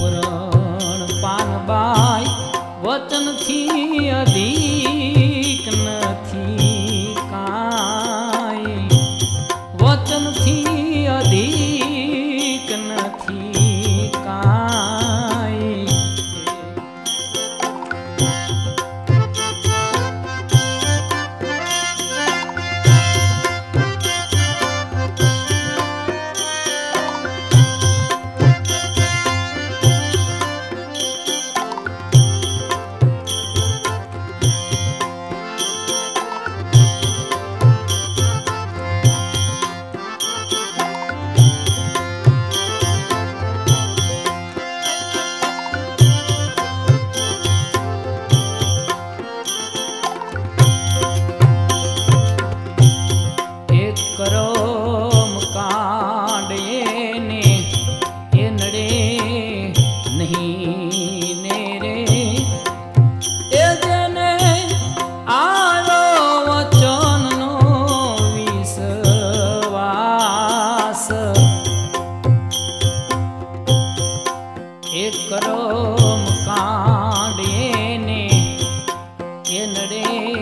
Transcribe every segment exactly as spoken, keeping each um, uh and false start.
પુરાણ પાનબાઈ વચનથી અધિક નથી કાંઈ, વચનથી અધિક નથી કાંઈ. કરમ કાંડ એને એ નડે નહીં ને રે, એ જેને આવ્યો વચનનો વિશ્વાસ, એ કરમ કાંડ એને એ નડે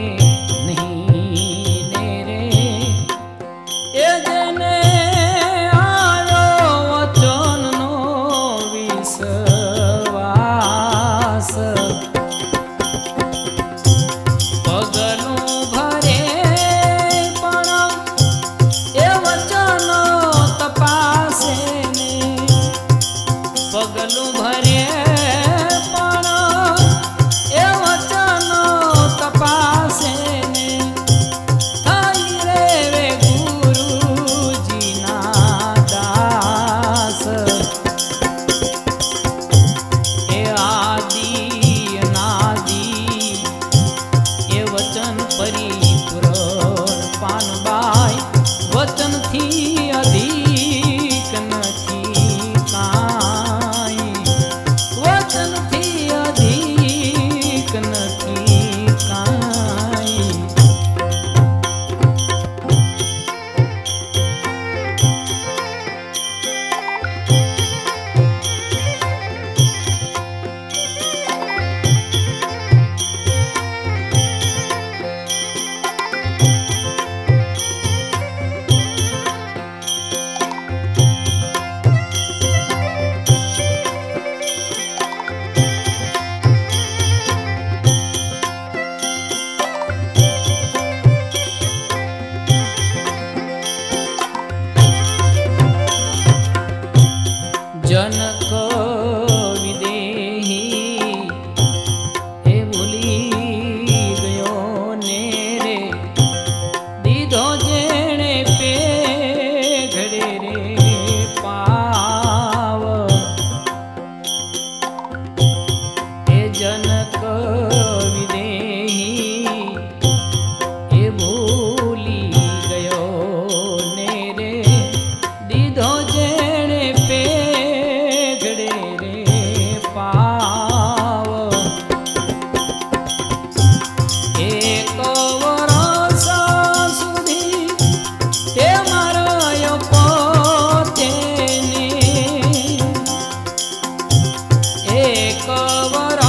પગલું ભરે પણ એ વચનો તપાસે ને, થઈ રે વે ગુરુજીના દાસ, એ આદિ અનાદિ એ વચન પરિપૂરણ પાનબાઈ વચનથી અધિક નથી કાંઈ, વચનથી અધિક નથી કાંઈ. જનક વિદેહી એ ભૂલી ગયો ને રે, દીધો જેણે પે ઘડે રે પાવ, એ જનક વિદેહી એ ભૂલી ગયો ને રે, દીધો જેણે પે એક વર